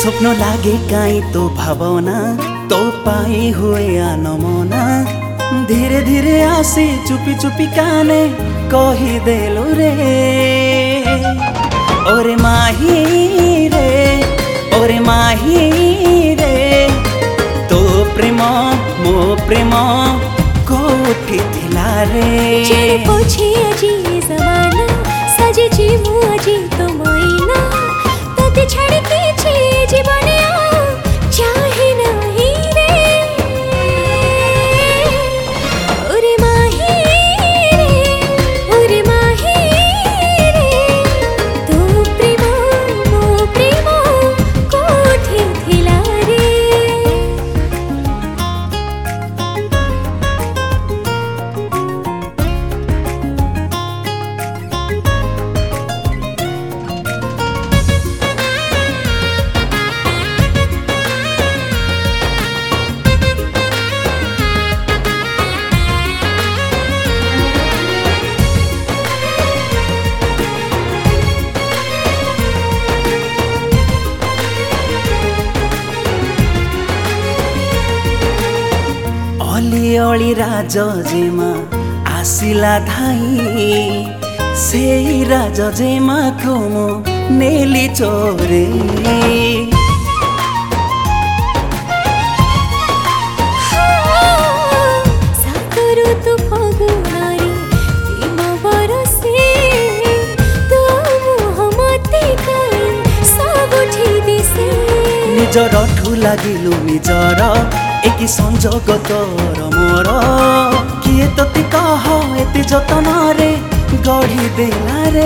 स्वप्न लागे काई तो भावना तो पाई हुए आनमना धीरे धीरे आसी चुपी चुपी काने कही देलु रे ओरे माही रे तो प्रेम मो प्रेम कोठी थिला रे चेरे पोछे अजी जमाना सजे जीवु अजी तो मैना तते छाड़ी किछि जीवने चाहे नाही रे ओरे माही रे तो प्रेम मो प्रेम कोठी थिला रे अली राज जेमा आसिला धाई से राज जेमा खोमो नेली चोरे सातरु तु फगुनारी तिम बरसे तो मोहमते काई सबुठी दिसे निजर ठु लागिलु निजर एकी संजोग तोर मोर किए तोते कह एते जतन रे गढ़ी देला रे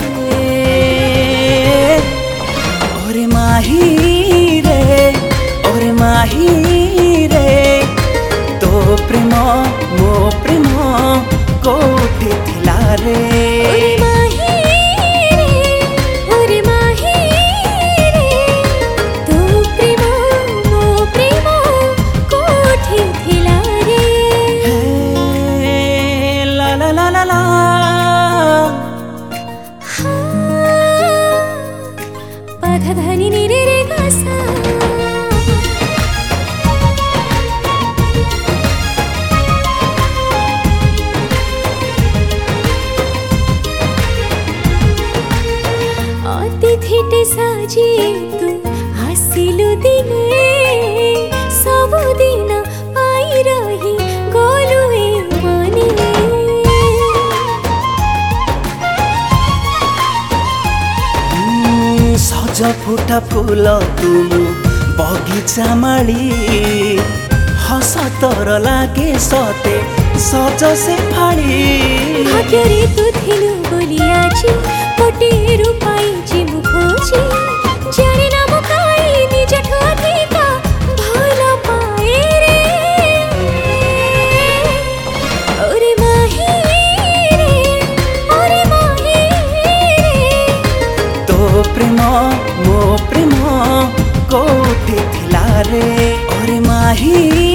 ओरे माही रे तो प्रेम मो प्रेम कोठी थिला रे धनी रे रे गासा अतिथिटे साजी तू हसिलु दिने सब दिन पाई रही गलु ए मने सज फुटा फूल तुम बगीचा माली हस तर लागे सते सज से फाड़ी भाग्य रे तू थिलु बोली आछि कोटेरु पाई जिमु खोजी जाने ना मुकाई निज ठोधिका भल पाए रे ओरे माही रे तो प्रेम मो प्रेम कोठी थिला रे ओरे माही